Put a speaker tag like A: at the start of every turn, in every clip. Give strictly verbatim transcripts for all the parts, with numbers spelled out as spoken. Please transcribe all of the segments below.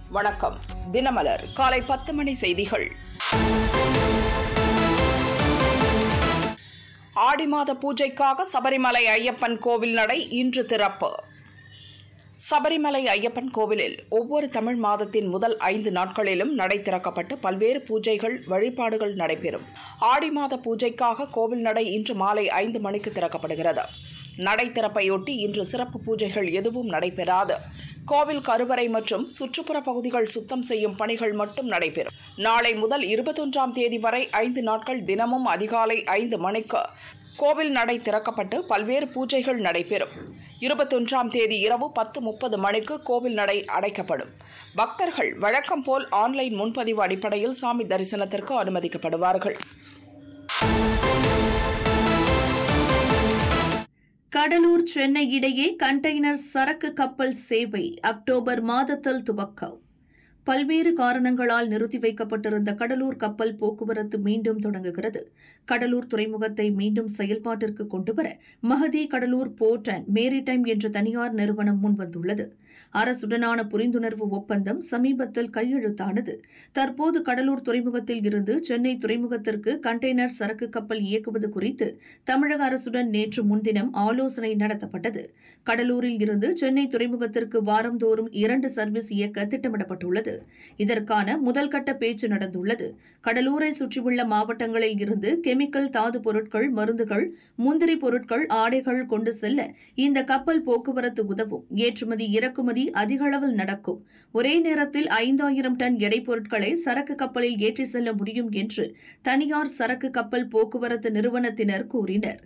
A: வணக்கம். தினமலர் காலை பத்து மணி செய்திகள். ஆடி மாத பூஜைக்காக சபரிமலை ஐயப்பன் கோவில் நடை இன்று திறப்பு. சபரிமலை ஐயப்பன் கோவிலில் ஒவ்வொரு தமிழ் மாதத்தின் முதல் ஐந்து நாட்களிலும் நடை திறக்கப்பட்டு பல்வேறு பூஜைகள் வழிபாடுகள் நடைபெறும். ஆடி மாத பூஜைக்காக கோவில் நடை இன்று மாலை ஐந்து மணிக்கு திறக்கப்படுகிறது. நடை திறப்பையொட்டி இன்று சிறப்பு பூஜைகள் எதுவும் நடைபெறாது. கோவில் கருவறை மற்றும் சுற்றுப்புற பகுதிகள் சுத்தம் செய்யும் பணிகள் மட்டும் நடைபெறும். நாளை முதல் இருபத்தொன்றாம் தேதி வரை ஐந்து நாட்கள் தினமும் அதிகாலை ஐந்து மணிக்கு கோவில் நடை திறக்கப்பட்டு பல்வேறு பூஜைகள் நடைபெறும். இருபத்தொன்றாம் தேதி இரவு பத்து முப்பது மணிக்கு கோவில் நடை அடைக்கப்படும். பக்தர்கள் வழக்கம் போல் ஆன்லைன் முன்பதிவு அடிப்படையில் சாமி தரிசனத்திற்கு அனுமதிக்கப்படுவார்கள்.
B: கடலூர் சென்னை இடையே கண்டெய்னர் சரக்கு கப்பல் சேவை அக்டோபர் மாதத்தில் துவக்கம். பல்வேறு காரணங்களால் நிறுத்தி வைக்கப்பட்டிருந்த கடலூர் கப்பல் போக்குவரத்து மீண்டும் தொடங்குகிறது. கடலூர் துறைமுகத்தை மீண்டும் செயல்பாட்டிற்கு கொண்டுவர Mahathi Cuddalore port and maritime என்ற தனியார் நிறுவனம் முன்வந்துள்ளது. அரசுடனான புரிந்துணர்வு ஒப்பந்தம் சமீபத்தில் கையெழுத்தானது. தற்போது கடலூர் துறைமுகத்தில் இருந்து சென்னை துறைமுகத்திற்கு கண்டெய்னர் சரக்கு கப்பல் இயக்குவது குறித்து தமிழக அரசுடன் நேற்று முன்தினம் ஆலோசனை நடத்தப்பட்டது. கடலூரில் இருந்து சென்னை துறைமுகத்திற்கு வாரந்தோறும் இரண்டு சர்வீஸ் இயக்க திட்டமிடப்பட்டுள்ளது. இதற்கான முதல் கட்ட பேச்சு நடந்துள்ளது. கடலூரை சுற்றியுள்ள மாவட்டங்களில் இருந்து கெமிக்கல் தாது பொருட்கள், மருந்துகள், முந்திரி பொருட்கள், ஆடைகள் கொண்டு செல்ல இந்த கப்பல் போக்குவரத்து உதவும். ஏற்றுமதி இறக்குமதி அதிக அளவில் நடக்கும். ஒரே நேரத்தில் ஐந்தாயிரம் டன் எடை பொருட்களை சரக்கு கப்பலில் ஏற்றி செல்ல முடியும் என்று தனியார் சரக்கு கப்பல் போக்குவரத்து நிறுவனத்தினர் கூறினர்.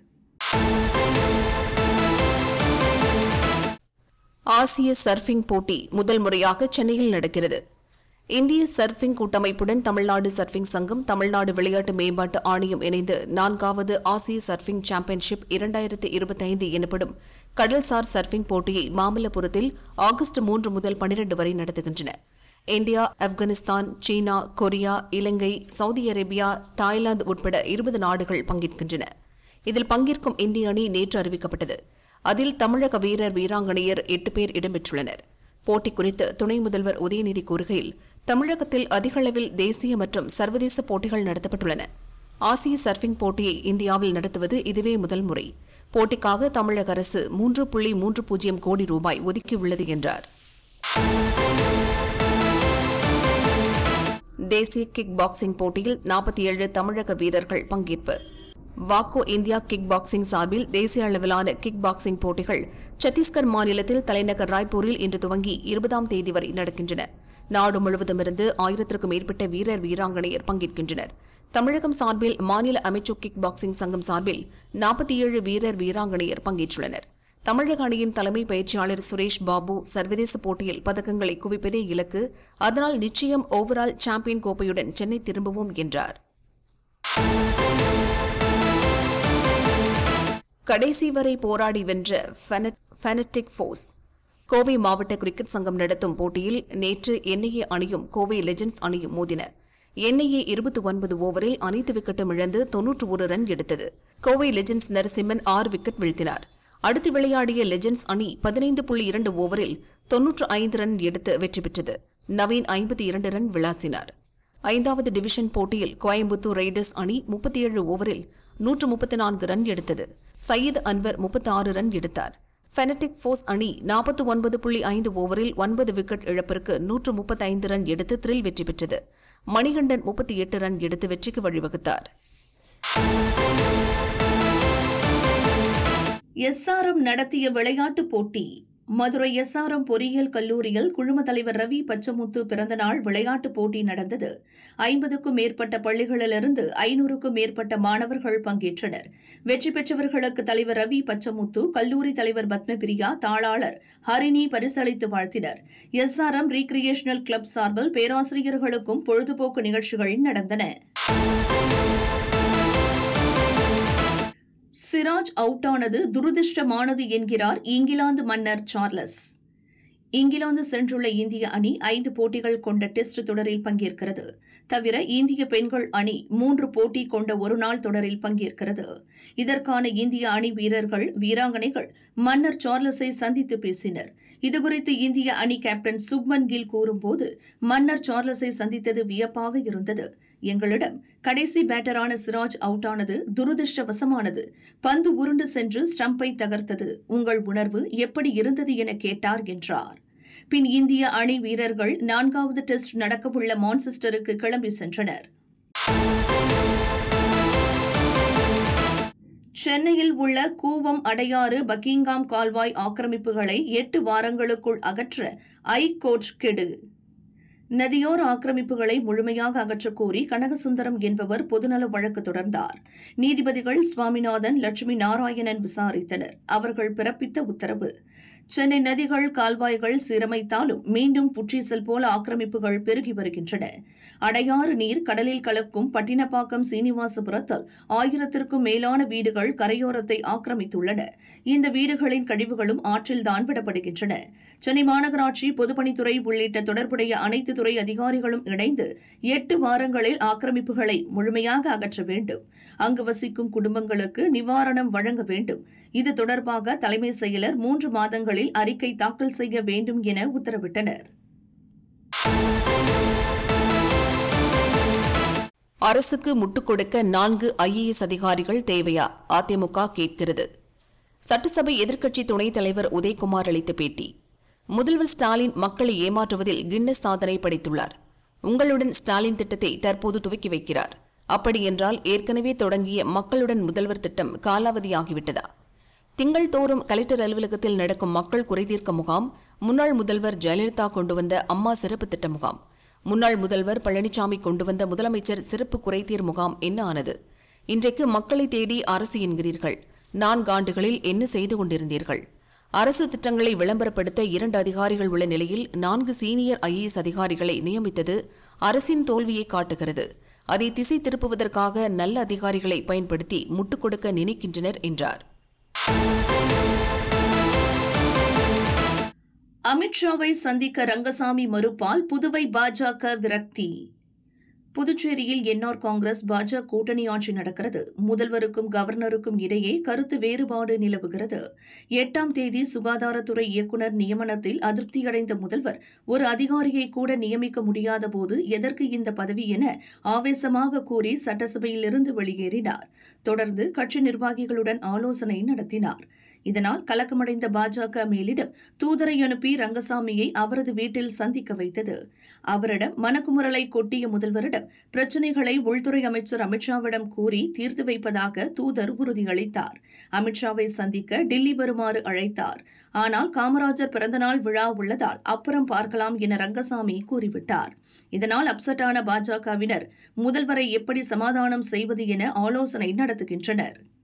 C: ஆசிய சர்ஃபிங் போட்டி முதல் முறையாக சென்னையில் நடக்கிறது. இந்திய சர்ஃபிங் கூட்டமைப்புடன் தமிழ்நாடு சர்ஃபிங் சங்கம், தமிழ்நாடு விளையாட்டு மேம்பாட்டு ஆணையம் இணைந்து நான்காவது ஆசிய சர்ஃபிங் சாம்பியன்ஷிப் இரண்டாயிரத்து இருபத்தைந்து எனப்படும் கடல்சார் சர்ஃபிங் போட்டியை மாமல்லபுரத்தில் ஆகஸ்ட் மூன்று முதல் பனிரண்டு வரை நடத்துகின்றன. India, Afghanistan, China, Korea, Ilangai, Saudi Arabia, Thailand உட்பட இருபது நாடுகள் பங்கேற்கின்றன. இதில் பங்கேற்கும் இந்திய அணி நேற்று அறிவிக்கப்பட்டது. அதில் தமிழக வீரர் வீராங்கனையர் எட்டு பேர் இடம்பெற்றுள்ளனர். போட்டி குறித்து துணை முதல்வர் உதயநிதி கூறுகையில், தமிழகத்தில் அதிக அளவில் தேசிய மற்றும் சர்வதேச போட்டிகள் நடத்தப்பட்டுள்ளன. ஆசிய சர்ஃபிங் போட்டியை இந்தியாவில் நடத்துவது இதுவே முதல் முறை. போட்டிக்காக தமிழக அரசு மூன்று புள்ளி மூன்று பூஜ்ஜியம் கோடி ரூபாய் ஒதுக்கியுள்ளது என்றார். தேசிய கிக் பாக்ஸிங் போட்டியில் நாற்பத்தி ஏழு தமிழக வீரர்கள் பங்கேற்பு. வாக்கோ இந்தியா கிக் பாக்ஸிங் சார்பில் தேசிய அளவிலான கிக் பாக்ஸிங் போட்டிகள் சத்தீஸ்கர் மாநிலத்தில் தலைநகர் ராய்ப்பூரில் இன்று துவங்கி இருபதாம் தேதி வரை நடக்கின்றன. நாடு முழுவதுமிருந்து ஆயிரத்திற்கும் மேற்பட்ட வீரர் வீராங்கனையர் பங்கேற்கின்றனர். தமிழகம் சார்பில் மாநில அமைச்சு கிக் பாக்ஸிங் சங்கம் சார்பில் நாற்பத்தி ஏழு வீரர் வீராங்கனையர் பங்கேற்றுள்ளனர். தமிழக அணியின் தலைமை பயிற்சியாளர் சுரேஷ் பாபு, சர்வதேச போட்டியில் பதக்கங்களை குவிப்பதே இலக்கு, அதனால் நிச்சயம் ஓவரால் சாம்பியன் கோப்பையுடன் சென்னை திரும்புவோம் என்றார். கடைசி வரை போராடி வென்ற ஃபெனடிக் ஃபோர்ஸ். கோவை மாவட்ட கிரிக்கெட் சங்கம் நடத்தும் போட்டியில் நேற்று என்ஐஏ அணியும் கோவை லெஜெண்ட்ஸ் அணியும் மோதின. என்ஐஏ இருபத்தி ஒன்பது ஓவரில் அனைத்து விக்கெட்டும் இழந்து தொன்னூற்று ஒரு ரன் எடுத்தது. கோவை லெஜெண்ட்ஸ் நரசிம்மன் ஆறு விக்கெட் வீழ்த்தினார். அடுத்து விளையாடிய லெஜெண்ட்ஸ் அணி பதினைந்து புள்ளி இரண்டு ஓவரில் தொன்னூற்று ஐந்து ரன் எடுத்து வெற்றி பெற்றது. நவீன் ஐம்பத்தி இரண்டு ரன் விளாசினார். ஐந்தாவது டிவிஷன் போட்டியில் கோயம்புத்தூர் ரைடர்ஸ் அணி முப்பத்தி ஏழு ஓவரில் நூற்று முப்பத்தி நான்கு ரன் எடுத்தது. சயீத் அன்வர் முப்பத்தி ஆறு ரன் எடுத்தார். ஃபெனடிக் ஃபோர்ஸ் அணி நாற்பத்தி ஒன்பது புள்ளி ஐந்து ஓவரில் ஒன்பது விக்கெட் இழப்பிற்கு நூற்று முப்பத்தி ஐந்து ரன் எடுத்து த்ரில் வெற்றி பெற்றது. மணிகண்டன் முப்பத்தி எட்டு ரன் எடுத்து வெற்றிக்கு வழிவகுத்தார்.
B: எஸ்ஆர்எம் நடத்திய விளையாட்டுப் போட்டி. மதுரை எஸ்ஆர்எம் பொறியியல் கல்லூரியில் குழும தலைவர் ரவி பச்சமுத்து பிறந்தநாள் விளையாட்டுப் போட்டி நடந்தது. ஐம்பதுக்கும் மேற்பட்ட பள்ளிகளிலிருந்து ஐநூறுக்கும் மேற்பட்ட மாணவர்கள் பங்கேற்றனர். வெற்றி பெற்றவர்களுக்கு தலைவர் ரவி பச்சமுத்து, கல்லூரி தலைவர் பத்மபிரியா, தாளாளர் ஹரிணி பரிசளித்து வாழ்த்தினர். எஸ்ஆர்எம் ரீக்ரியேஷனல் கிளப் சார்பில் பேராசிரியர்களுக்கும் பொழுதுபோக்கு நிகழ்ச்சிகள் நடந்தன. சிராஜ் அவுட்டானது துரதிருஷ்டமானது என்கிறார் இங்கிலாந்து மன்னர் சார்லஸ். இங்கிலாந்து சென்றுள்ள இந்திய அணி ஐந்து போட்டிகள் கொண்ட டெஸ்ட் தொடரில் பங்கேற்கிறது. தவிர இந்திய பெண்கள் அணி மூன்று போட்டி கொண்ட ஒருநாள் தொடரில் பங்கேற்கிறது. இதற்கான இந்திய அணி வீரர்கள் வீராங்கனைகள் மன்னர் சார்லஸை சந்தித்து பேசினர். இதுகுறித்து இந்திய அணி கேப்டன் சுப்மன் கில் கூறும்போது, மன்னர் சார்லஸை சந்தித்தது வியப்பாக இருந்தது. எங்களிடம் கடைசி பேட்டரான சிராஜ் அவுட் ஆனது துரதிருஷ்டவசமானது. பந்து உருண்டு சென்று ஸ்டம்பை தகர்த்தது. உங்கள் உணர்வு எப்படி இருந்தது என கேட்டார் என்றார். பின் இந்திய அணி வீரர்கள் நான்காவது டெஸ்ட் நடக்கவுள்ள மான்செஸ்டருக்கு கிளம்பி சென்றனர். சென்னையில் உள்ள கூவம், அடையாறு, பக்கிங்காம் கால்வாய் ஆக்கிரமிப்புகளை எட்டு வாரங்களுக்குள் அகற்ற ஐகோர்ட் கெடு. நதியோர ஆக்கிரமிப்புகளை முழுமையாக அகற்றக் கோரி கனகசுந்தரம் என்பவர் பொதுநல வழக்கு தொடர்ந்தார். நீதிபதிகள் சுவாமிநாதன், லட்சுமி நாராயணன் விசாரித்தனர். அவர்கள் பிறப்பித்த உத்தரவு: சென்னை நதிகள், கால்வாய்கள் சீரமைத்தாலும் மீண்டும் புற்றீசல் போல ஆக்கிரமிப்புகள் பெருகி வருகின்றன. அடையாறு நீர் கடலில் கலக்கும் பட்டினப்பாக்கம் சீனிவாசபுரத்தில் ஆயிரத்திற்கும் மேலான வீடுகள் கரையோரத்தை ஆக்கிரமித்துள்ளன. இந்த வீடுகளின் கழிவுகளும் ஆற்றில்தான் விடப்படுகின்றன. சென்னை மாநகராட்சி, பொதுப்பணித்துறை உள்ளிட்ட தொடர்புடைய அனைத்து துறை அதிகாரிகளும் இணைந்து எட்டு வாரங்களில் ஆக்கிரமிப்புகளை முழுமையாக அகற்ற வேண்டும். அங்கு வசிக்கும் குடும்பங்களுக்கு நிவாரணம் வழங்க வேண்டும். இது தொடர்பாக தலைமை செயலர் மூன்று மாதங்களில் அறிக்கை தாக்கல் செய்ய வேண்டும் என உத்தரவிட்டனர்.
C: அரசுக்கு முட்டுக் கொடுக்க நான்கு ஐஏஎஸ் அதிகாரிகள் தேவையா? அதிமுக கேட்கிறது. சட்டசபை எதிர்க்கட்சி துணைத் தலைவர் உதயகுமார் அளித்த பேட்டி. முதல்வர் ஸ்டாலின் மக்களை ஏமாற்றுவதில் கின்னஸ் சாதனை படைத்துள்ளார். உங்களுடன் ஸ்டாலின் திட்டத்தை தற்போது துவக்கி வைக்கிறார். அப்படியென்றால் ஏற்கனவே தொடங்கிய மக்களுடன் முதல்வர் திட்டம் காலாவதியாகிவிட்டதா? திங்கள் தோறும் கலெக்டர் அலுவலகத்தில் நடக்கும் மக்கள் குறைதீர்க்க முகாம், முன்னாள் முதல்வர் ஜெயலலிதா கொண்டு வந்த அம்மா சிறப்பு திட்ட முகாம், முன்னாள் முதல்வர் பழனிசாமி கொண்டு வந்த முதலமைச்சர் சிறப்பு குறைதீர் முகாம் என்ன ஆனது? இன்றைக்கு மக்களை தேடி அரசு என்கிறீர்கள். நான்காண்டுகளில் என்ன செய்து கொண்டிருந்தீர்கள்? அரசு திட்டங்களை விளம்பரப்படுத்த இரண்டு அதிகாரிகள் உள்ள நிலையில் நான்கு சீனியர் ஐஏஎஸ் அதிகாரிகளை நியமித்தது அரசின் தோல்வியை காட்டுகிறது. அதை திசை திருப்புவதற்காக நல்ல அதிகாரிகளை பயன்படுத்தி முட்டுக் கொடுக்க நினைக்கின்றனர் என்றார்.
B: அமித்ஷாவை சந்திக்க ரங்கசாமி மறுப்பால் புதுவை பாஜக விரக்தி. புதுச்சேரியில் என்ஆர் காங்கிரஸ் பாஜக கூட்டணி ஆட்சி நடக்கிறது. முதல்வருக்கும் கவர்னருக்கும் இடையே கருத்து வேறுபாடு நிலவுகிறது. எட்டாம் தேதி சுகாதாரத்துறை இயக்குநர் நியமனத்தில் அதிருப்தியடைந்த முதல்வர் ஒரு அதிகாரியை கூட நியமிக்க முடியாத போது எதற்கு இந்த பதவி என ஆவேசமாக கூறி சட்டசபையிலிருந்து வெளியேறினார். தொடர்ந்து கட்சி நிர்வாகிகளுடன் ஆலோசனை நடத்தினார். இதனால் கலக்கமடைந்த பாஜக மேலிடம் தூதரை அனுப்பி ரங்கசாமியை அவரது வீட்டில் சந்திக்க வைத்தது. அவரிடம் மனக்குமுறலை கொட்டிய முதல்வரிடம் பிரச்சினைகளை உள்துறை அமைச்சர் அமித்ஷாவிடம் கூறி தீர்த்து வைப்பதாக தூதர் உறுதியளித்தார். அமித்ஷாவை சந்திக்க டில்லி வருமாறு அழைத்தார். ஆனால் காமராஜர் பிறந்தநாள் விழா உள்ளதால் அப்புறம் பார்க்கலாம் என ரங்கசாமி கூறிவிட்டார். இதனால் அப்செட்டான பாஜகவினர் முதல்வரை எப்படி சமாதானம் செய்வது என ஆலோசனை நடத்துகின்றனர்.